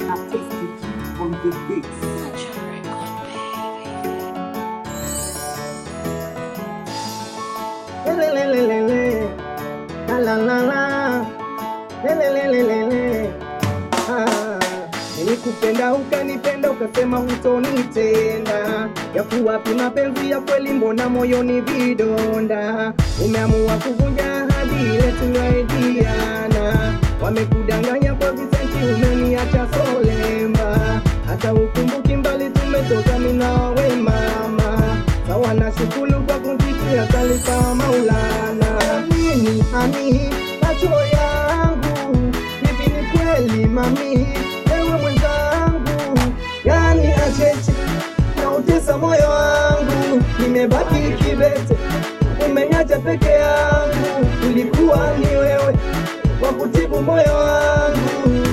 na Tasty G on the beats. Lelelelele, la la la, lelelelele. Nilikupenda ukanipenda ukasema hutonitenda, yapo wapi mapenzi ya kweli, mbona moyoni vidonda? Umeamua kuvunja ahadi ile tuliyoahidiana, wamekudanganya kwa visenti, umeniacha solemba, hata ukumbuki mbali tumetoka mimi na wewe mama. Sawa na shukuru kwa kunitikia talipa Maulana. Nini hani macho yangu, hivi ni kweli mami wewe mwenzangu? Yani acheche na utesa moyo wangu, nimebaki kibete, umeniacha peke yangu. Ulikuwa ni wewe wa kutibu moyo wangu.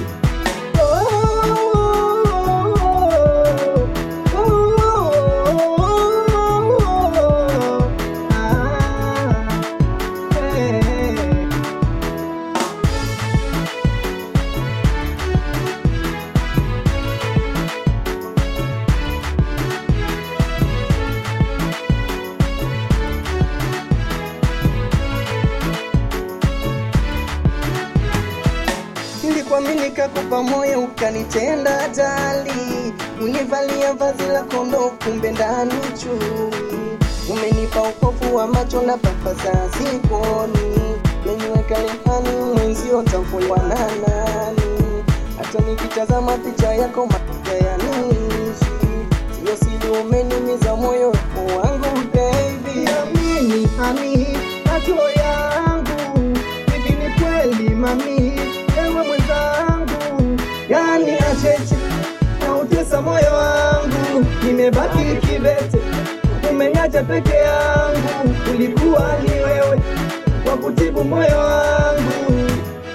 Nilikuamini nikakupa moyo ukanitenda ajali, univalia vazi la kondoo kumbe ndani chui. Umenipa upofu wa macho na papaza zikoni, umeniweka lehani mwenzio tafuwa na nani? Hata nikitazama picha yako mapicha ya nishi, sio sili umenimiza moyo wangu baby. Amini hani macho yangu, hivi ni kweli mami wewe mwenzangu? Yani acheche na utesa moyo wangu, nimebaki kibete, umeniacha peke yangu. Ulikuwa ni wewe wa kutibu moyo wangu.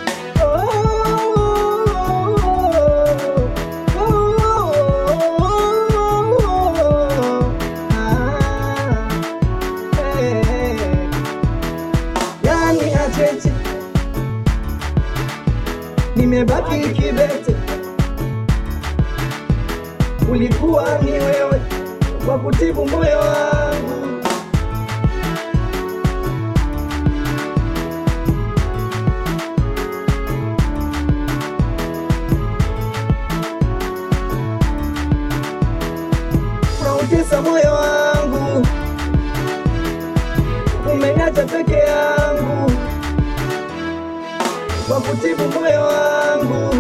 Yani acheche nimebaki kibete, ulikuwa ni wewe wa kutibu moyo wangu. Unautesa moyo wangu, umeniacha peke yangu, wa kutibu moyo wangu.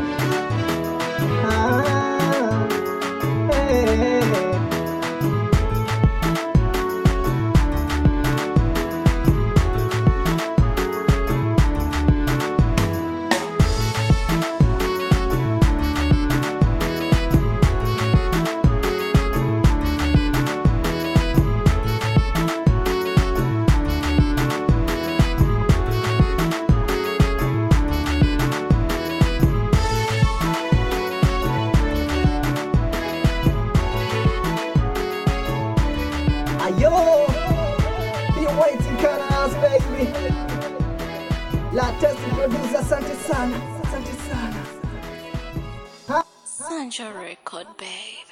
Ayo, be waiting colors baby. La Tasty producer, asante sana, asante sana. Sancho Record, babe.